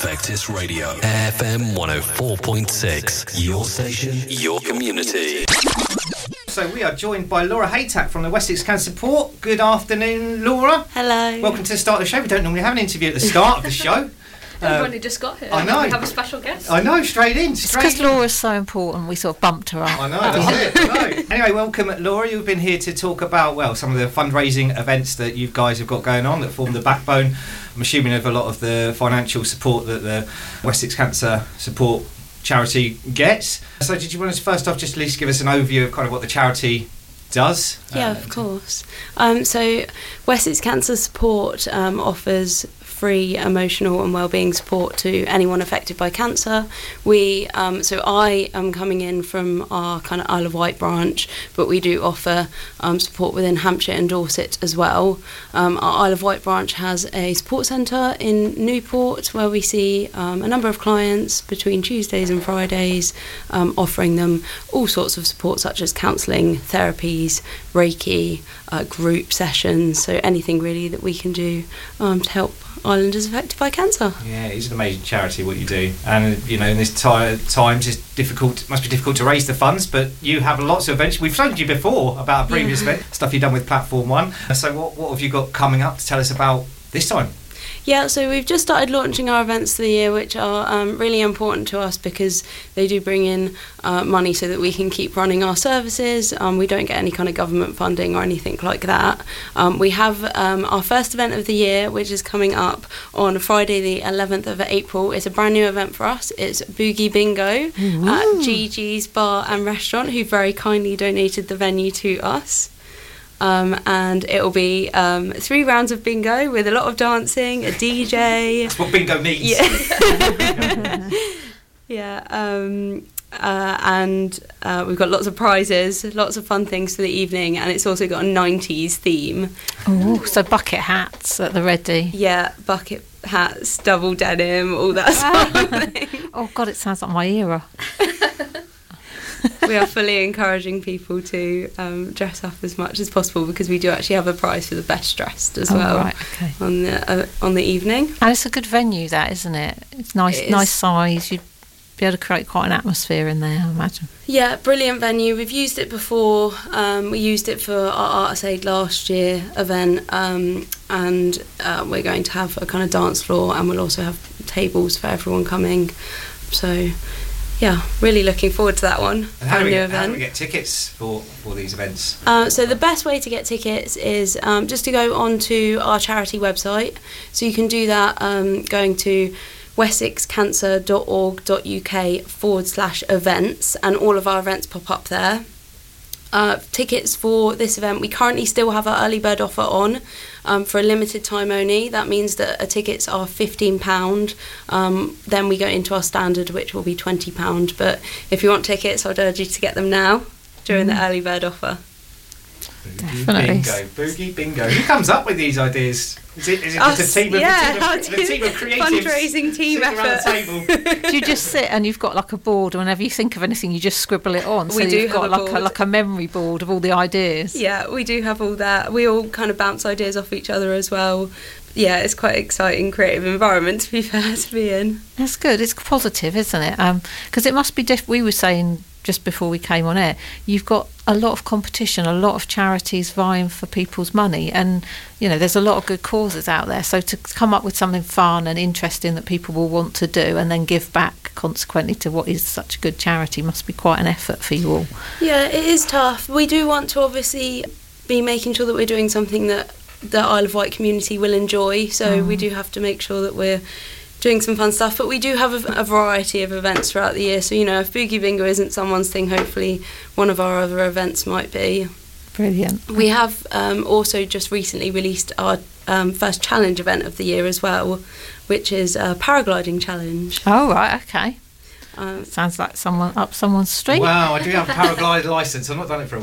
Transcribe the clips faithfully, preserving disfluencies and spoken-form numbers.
Vectis Radio, F M one oh four point six. Your station, your community. So we are joined by Laura Haytack from the Wessex Cancer Support. Good afternoon, Laura. Hello. Welcome to the start of the show. We don't normally have an interview at the start of the show. We've um, only just got here. I know. We have a special guest. I know, straight in. Straight it's because Laura's so important, we sort of bumped her up. I know, that's it. I know. Anyway, welcome, Laura. You've been here to talk about, well, some of the fundraising events that you guys have got going on that form the backbone, I'm assuming, of a lot of the financial support that the Wessex Cancer Support charity gets. So did you want to first off just at least give us an overview of kind of what the charity does? Yeah, uh, of course. Um, so Wessex Cancer Support um, offers free emotional and wellbeing support to anyone affected by cancer. We, um, so I am coming in from our kind of Isle of Wight branch, but we do offer um, support within Hampshire and Dorset as well. Um, our Isle of Wight branch has a support centre in Newport where we see um, a number of clients between Tuesdays and Fridays, um, offering them all sorts of support such as counselling, therapies, Reiki, uh, group sessions, so anything really that we can do um, to help islanders affected by cancer. Yeah, it's an amazing charity what you do, and you know in this t- times it's difficult. It must be difficult to raise the funds, but you have lots of events. We've spoken to you before about a previous yeah. event, stuff you've done with Platform One. So what what have you got coming up to tell us about this time? Yeah, so we've just started launching our events for the year, which are um, really important to us because they do bring in uh, money so that we can keep running our services. Um, we don't get any kind of government funding or anything like that. Um, we have um, our first event of the year, which is coming up on Friday the eleventh of April. It's a brand new event for us. It's Boogie Bingo Ooh. At Gigi's Bar and Restaurant, who very kindly donated the venue to us. Um, and it'll be um, three rounds of bingo with a lot of dancing, a D J. That's what bingo needs. Yeah, yeah um, uh, and uh, we've got lots of prizes, lots of fun things for the evening, and it's also got a nineties theme. Oh, so bucket hats at the ready. Yeah, bucket hats, double denim, all that sort of thing. Oh God, it sounds like my era. We are fully encouraging people to um, dress up as much as possible because we do actually have a prize for the best dressed as oh, well right, okay. on the uh, on the evening. And it's a good venue, that, isn't it? It's nice, it nice size. You'd be able to create quite an atmosphere in there, I imagine. Yeah, brilliant venue. We've used it before. Um, we used it for our Arts Aid last year event, um, and uh, we're going to have a kind of dance floor, and we'll also have tables for everyone coming. So. Yeah, really looking forward to that one. And how, do we get, how do we get tickets for, for these events? Uh, so the best way to get tickets is um, just to go onto our charity website. So you can do that um, going to wessexcancer.org.uk forward slash events, and all of our events pop up there. Uh, tickets for this event, we currently still have our early bird offer on um, for a limited time only. That means that our tickets are fifteen pounds. Um, then we go into our standard, which will be twenty pounds. But if you want tickets, I'd urge you to get them now during mm. the early bird offer. Boogie Definitely. Bingo, Boogie Bingo. Who comes up with these ideas? Is it, is it just Us, a team of, yeah, a team of, a team of creatives fundraising team sitting around effort. the table? Do you just sit and you've got like a board, whenever you think of anything you just scribble it on? So We do you've got have a like board. a like a memory board of all the ideas. Yeah, we do have all that. We all kind of bounce ideas off each other as well. Yeah, it's quite an exciting, creative environment, to be fair, to be in. That's good. It's positive, isn't it? Because um, it must be diff- we were saying just before we came on air, you've got a lot of competition, a lot of charities vying for people's money, and you know there's a lot of good causes out there, so to come up with something fun and interesting that people will want to do and then give back consequently to what is such a good charity must be quite an effort for you all. Yeah, it is tough. We do want to obviously be making sure that we're doing something that the Isle of Wight community will enjoy, so mm. we do have to make sure that we're doing some fun stuff, but we do have a, a variety of events throughout the year, so you know if Boogie Bingo isn't someone's thing, hopefully one of our other events might be. Brilliant. We have um, also just recently released our um, first challenge event of the year as well, which is a paragliding challenge. Oh right, okay. Um, Sounds like someone up someone's street. Wow, I do have a paraglide licence. I've not done it for a while.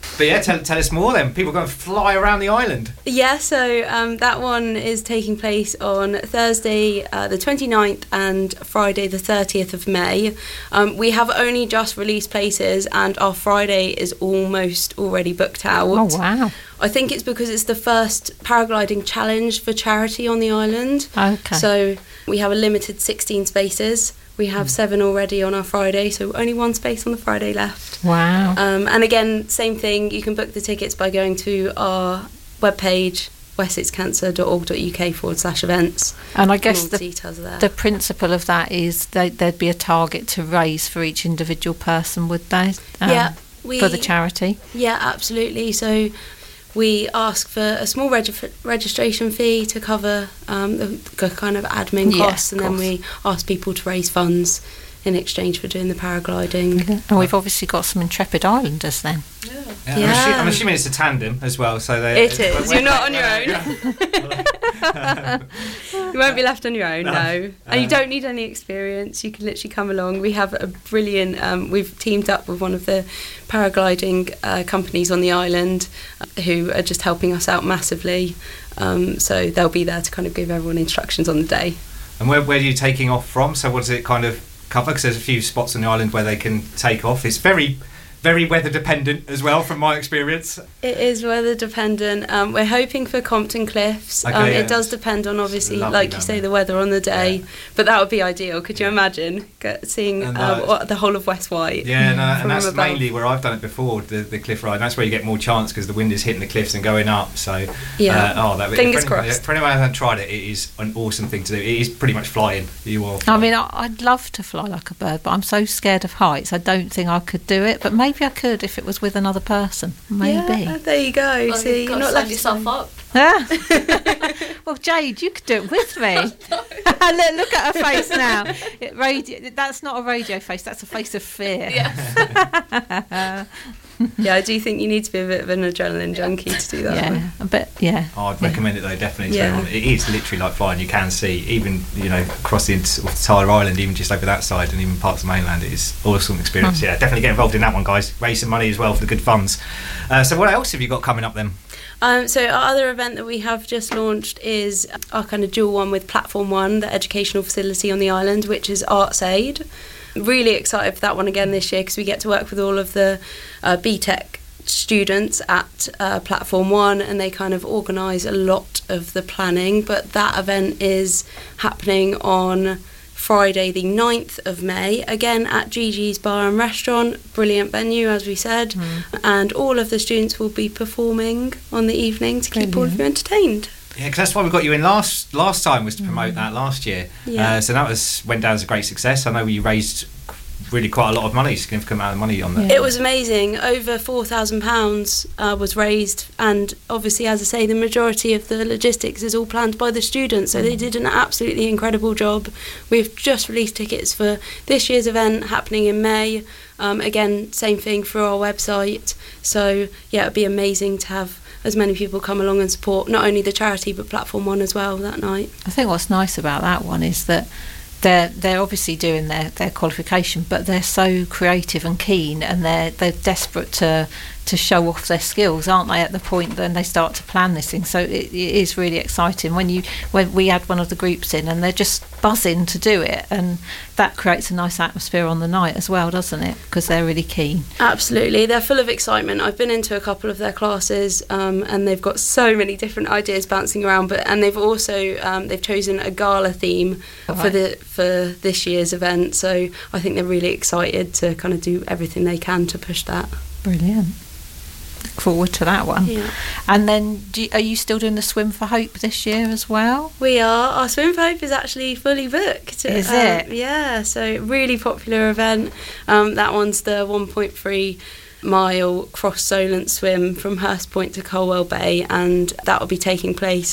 But yeah, tell, tell us more then. People are going to fly around the island. Yeah, so um, that one is taking place on Thursday uh, the twenty-ninth and Friday the thirtieth of May. Um, we have only just released places and our Friday is almost already booked out. Oh, wow. I think it's because it's the first paragliding challenge for charity on the island. Okay. So we have a limited sixteen spaces. We have seven already on our Friday, so only one space on the Friday left. Wow. Um, and again, same thing, you can book the tickets by going to our webpage, wessexcancer.org.uk forward slash events. And I guess all the, the, details are there. the principle of that is they, there'd be a target to raise for each individual person, would they? Um, yeah, we, for the charity? Yeah, absolutely. So we ask for a small regi- registration fee to cover um, the, the kind of admin Yeah, costs, and of then course. we ask people to raise funds in exchange for doing the paragliding. And we've obviously got some intrepid islanders then. Yeah, Yeah. I'm, assu- I'm assuming it's a tandem as well. So they, It is. You're not on your own. own. You won't be left on your own, No. no. And you Uh, don't need any experience. You can literally come along. We have a brilliant. Um, we've teamed up with one of the paragliding uh, companies on the island, uh, who are just helping us out massively. Um, so they'll be there to kind of give everyone instructions on the day. And where, where are you taking off from? So what does it kind of cover? Because there's a few spots on the island where they can take off. It's very, very weather dependent as well, from my experience. It is weather dependent. Um, we're hoping for Compton Cliffs. Okay, um, yeah. It does depend on, obviously, lovely like you down say, there. the weather on the day. Yeah. But that would be ideal. Could you imagine get, seeing And, um, uh, what, the whole of West White? Yeah, no, and from that's above? mainly where I've done it before, the, the cliff ride. And that's where you get more chance because the wind is hitting the cliffs and going up. So, Yeah. uh, oh, that Fingers for anyone, crossed. For anyone who hasn't tried it, it is an awesome thing to do. It is pretty much flying. You are. I flying. mean, I, I'd love to fly like a bird, but I'm so scared of heights. I don't think I could do it. But maybe I could if it was with another person. Maybe. Yeah, there you go. Well, See, you've you're got not to left sign yourself alone. up. Ah. Well, Jade, you could do it with me. look, look at her face now. It radio, that's not a radio face. That's a face of fear. Yeah. Yeah, I do think you need to be a bit of an adrenaline junkie to do that. Yeah, but yeah. Oh, I'd recommend it though, definitely. to Yeah. everyone. It is literally like flying. You can see, even you know, across the entire Tyler Island, even just over that side, and even parts of mainland. It is awesome experience. Hmm. Yeah, definitely get involved in that one, guys. Raise some money as well for the good funds. Uh, so, what else have you got coming up then? Um, so our other event that we have just launched is our kind of dual one with Platform One, the educational facility on the island, which is Arts Aid. Really excited for that one again this year because we get to work with all of the uh, B Tech students at uh, Platform One, and they kind of organise a lot of the planning. But that event is happening on Friday the ninth of May, again at Gigi's Bar and Restaurant. Brilliant venue, as we said. Mm. And all of the students will be performing on the evening to keep all of Brilliant. you entertained. Yeah, because that's why we got you in last last time was to promote that last year. Yeah. Uh, so that was went down as a great success. I know you raised really quite a lot of money, significant amount of money on that. Yeah. It was amazing. Over four thousand pounds uh, was raised, and obviously, as I say, the majority of the logistics is all planned by the students, so they did an absolutely incredible job. We've just released tickets for this year's event happening in May. Um, again, same thing through our website. So, yeah, it'd be amazing to have as many people come along and support not only the charity but Platform One as well that night. I think what's nice about that one is that they're they're obviously doing their, their qualification, but they're so creative and keen, and they're they're desperate to to show off their skills, aren't they? At the point then they start to plan this thing, so it, it is really exciting when you when we had one of the groups in, and they're just buzzing to do it, and that creates a nice atmosphere on the night as well, doesn't it? Because they're really keen. Absolutely, they're full of excitement. I've been into a couple of their classes, um, and they've got so many different ideas bouncing around. But and they've also um, they've chosen a gala theme for Right. the for this year's event. So I think they're really excited to kind of do everything they can to push that. Brilliant. Look forward to that one. Yeah, And then, do you, are you still doing the Swim for Hope this year as well? we are. Our Swim for Hope is actually fully booked. Is Um, it? Yeah. So really popular event. Um, that one's the one point three mile cross Solent swim from Hurst Point to Colwell Bay, and that will be taking place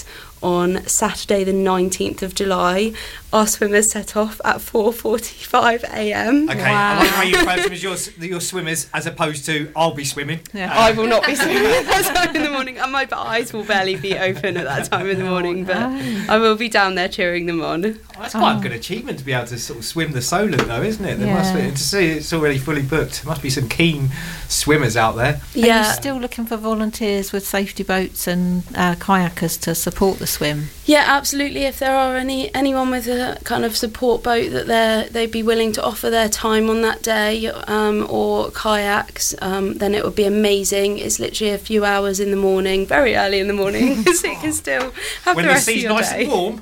on Saturday the nineteenth of July. Our swimmers set off at four forty-five a m. Okay, Wow. I like how you refer to them as your, your swimmers as opposed to I'll be swimming. Yeah. I will not be swimming at that time in the morning, and my eyes will barely be open at that time in the morning, but I will be down there cheering them on. Well, that's quite Oh. a good achievement to be able to sort of swim the Solent, though, isn't it? There Yeah. must be, to see it's already fully booked. There must be some keen swimmers out there. Are you Yeah, still looking for volunteers with safety boats and uh, kayakers to support the swim? yeah, absolutely. If there are any anyone with a kind of support boat that they they'd be willing to offer their time on that day, um, or kayaks, um, then it would be amazing. It's literally a few hours in the morning, very early in the morning, so you can still have When the the rest of sea's your nice day. and warm.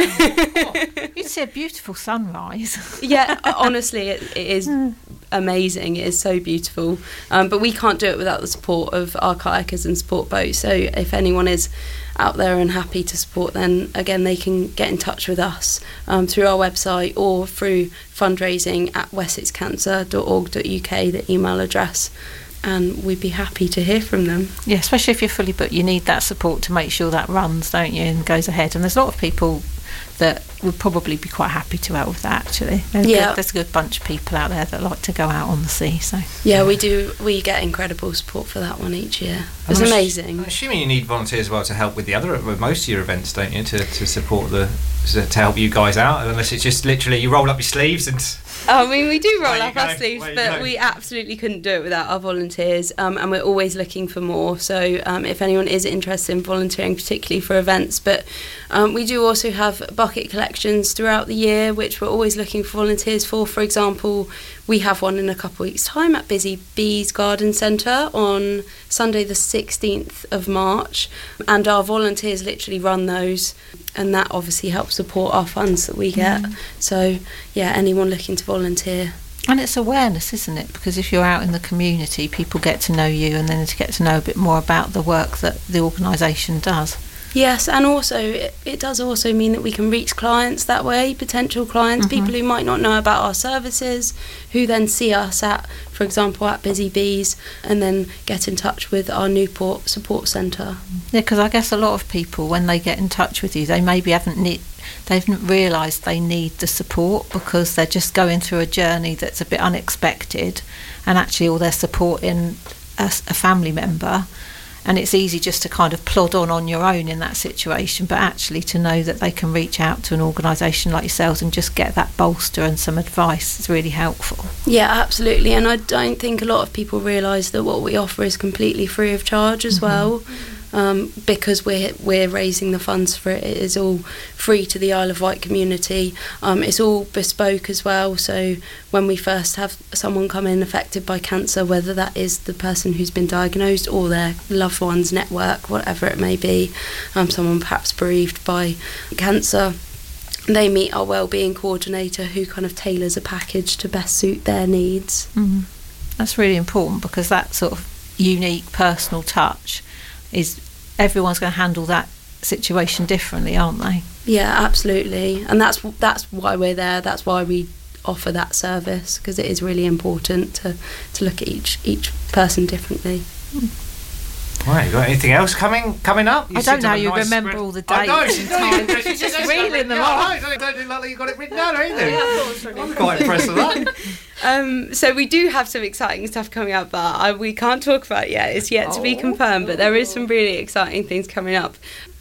Yeah. You'd see a beautiful sunrise. Yeah, honestly, it, it is amazing. It is so beautiful. Um, but we can't do it without the support of our kayakers and support boats. So if anyone is out there and happy to support, then again they can get in touch with us um, through our website or through fundraising at wessex cancer dot org dot U K, the email address, and we'd be happy to hear from them. Yeah, especially if you're fully booked, you need that support to make sure that runs, don't you, and goes ahead. And there's a lot of people that would probably be quite happy to help with that, actually. There's, Yeah. good, there's a good bunch of people out there that like to go out on the sea. So Yeah, we do. We get incredible support for that one each year. It's I'm ass- amazing. I'm assuming you need volunteers as well to help with the other, with most of your events, don't you? To, to support the, to to help you guys out, unless it's just literally you roll up your sleeves and. I mean, we do roll There you up our go, sleeves, there you but go. we absolutely couldn't do it without our volunteers, um, and we're always looking for more. So um, if anyone is interested in volunteering, particularly for events, but um, we do also have bucket collections throughout the year, which we're always looking for volunteers for. For example, we have one in a couple of weeks' time at Busy Bees Garden Centre on Sunday the sixteenth of March, and our volunteers literally run those, and that obviously helps support our funds that we get. So yeah, anyone looking to volunteer. And it's awareness, isn't it? Because if you're out in the community, people get to know you and then to get to know a bit more about the work that the organisation does. Yes, and also it, it does also mean that we can reach clients that way, potential clients, people who might not know about our services, who then see us at, for example, at Busy Bees, and then get in touch with our Newport Support Centre. Yeah, because I guess a lot of people, when they get in touch with you, they maybe haven't need, they haven't realised they need the support because they're just going through a journey that's a bit unexpected, and actually all they're supporting a, a family member. And it's easy just to kind of plod on on your own in that situation, but actually to know that they can reach out to an organisation like yourselves and just get that bolster and some advice is really helpful. Yeah, absolutely, and I don't think a lot of people realise that what we offer is completely free of charge as well. Um, because we're we're raising the funds for it. It is all free to the Isle of Wight community. Um, it's all bespoke as well. So when we first have someone come in affected by cancer, whether that is the person who's been diagnosed or their loved one's network, whatever it may be, um, someone perhaps bereaved by cancer, they meet our wellbeing coordinator who kind of tailors a package to best suit their needs. Mm. That's really important because that sort of unique personal touch is everyone's going to handle that situation differently, aren't they? Yeah, absolutely, and that's that's why we're there. That's why we offer that service, because it is really important to to look at each each person differently. Right, you got anything else coming coming up? You I seem don't to know, have a you nice remember spread- all the I know, dates she's and doing- times. Just she's reeling them yeah, off. I know, don't, don't do like you got it written down or anything. I'm quite impressed with that. Um, so we do have some exciting stuff coming up, but I, we can't talk about it yet. It's yet to be confirmed, but there is some really exciting things coming up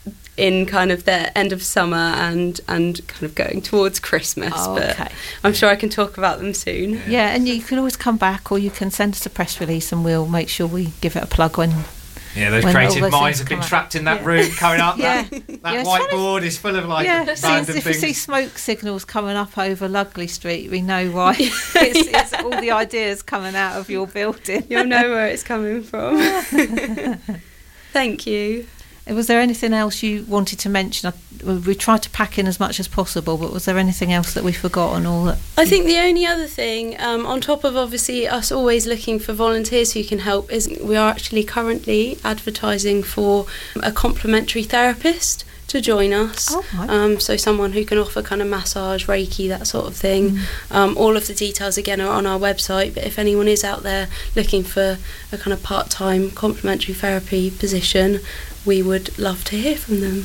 in kind of the end of summer and and kind of going towards Christmas. Oh, but okay. I'm sure I can talk about them soon. Yeah, and you can always come back or you can send us a press release and we'll make sure we give it a plug when... Yeah, those When all creative those minds things have been come up. trapped in that Yeah. room coming up. Yeah. That, that Yeah, it's funny. whiteboard is full of like Yeah, see, random if we things. see smoke signals coming up over Lugley Street, we know why. it's, it's all the ideas coming out of your building. You'll know where it's coming from. Thank you. Was there anything else you wanted to mention? I- We tried to pack in as much as possible, but was there anything else that we forgot on all that? I think the only other thing, um, on top of obviously us always looking for volunteers who can help, is we are actually currently advertising for a complementary therapist to join us. Oh, right. Um, so someone who can offer kind of massage, Reiki, that sort of thing. Um, all of the details again are on our website, but if anyone is out there looking for a kind of part-time complementary therapy position, we would love to hear from them.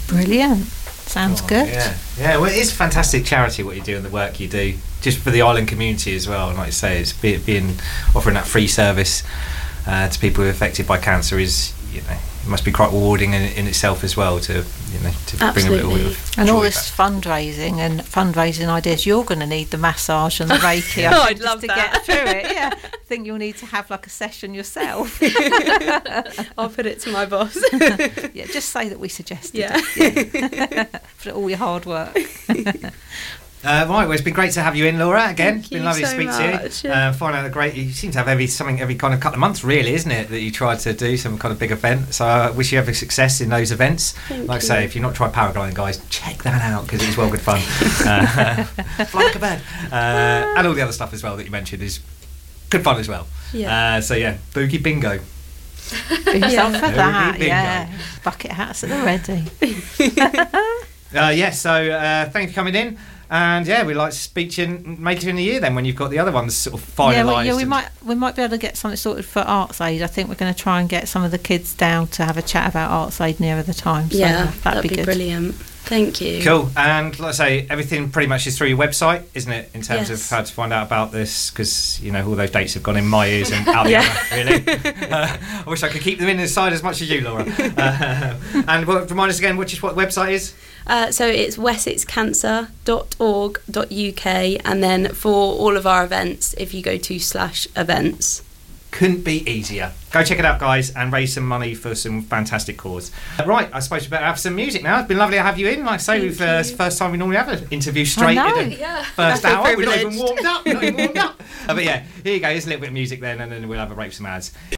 Brilliant. Sounds Oh, good. Yeah, yeah. Well, it is fantastic charity what you do and the work you do, just for the island community as well. And like you say, it's be, being offering that free service uh, to people who are affected by cancer is, you know, it must be quite rewarding in, in itself as well to, you know, to bring a little bit of and all joy this back. fundraising and fundraising ideas. You're going to need the massage and the Reiki. I Oh, think, I'd just love to that. get through it. Yeah, I think you'll need to have like a session yourself. I'll put it to my boss. Yeah, just say that we suggested Yeah. it. Yeah. For all your hard work. Uh, right, well, it's been great to have you in, Laura. Again, Thank it's been you lovely to so speak much. to you. Uh, find out a great. You seem to have every something every kind of couple of months, really, isn't it? That you try to do some kind of big event. So I wish you every success in those events. Thank like I you. say, if you've not tried paragliding, guys, check that out because it's well good fun. uh, fly like a bird, uh, and all the other stuff as well that you mentioned is good fun as well. Yeah. Uh, so yeah, boogie bingo. Be yourself for There that. we go. Yeah, bucket hats at the ready. Uh, yeah, so uh, thank you for coming in. And yeah, we'd like to speak to you later in the year then when you've got the other ones sort of finalised. Yeah, well, yeah, we and- might we might be able to get something sorted for Arts Aid. I think we're going to try and get some of the kids down to have a chat about Arts Aid nearer the time. So Yeah, that'd, that'd be, be good. brilliant. Thank you. Cool. And like I say, everything pretty much is through your website, isn't it, in terms Yes. of how to find out about this? Because, you know, all those dates have gone in my ears and out the Yeah. other, really. Uh, I wish I could keep them in inside as much as you, Laura. Uh, and what, remind us again, which is what the website is? Uh, so it's wessex cancer dot org dot U K, and then for all of our events, if you go to slash events. Couldn't be easier. Go check it out, guys, and raise some money for some fantastic cause. Right, I suppose we better have some music now. It's been lovely to have you in. Like I say, Thank we've uh, it's the you. first time we normally have an interview straight know. in the Yeah. first I feel hour. We're not even privileged. warmed up. We're not even warmed up. Uh, but yeah, here you go. Here's a little bit of music then, and then we'll have a break for some ads.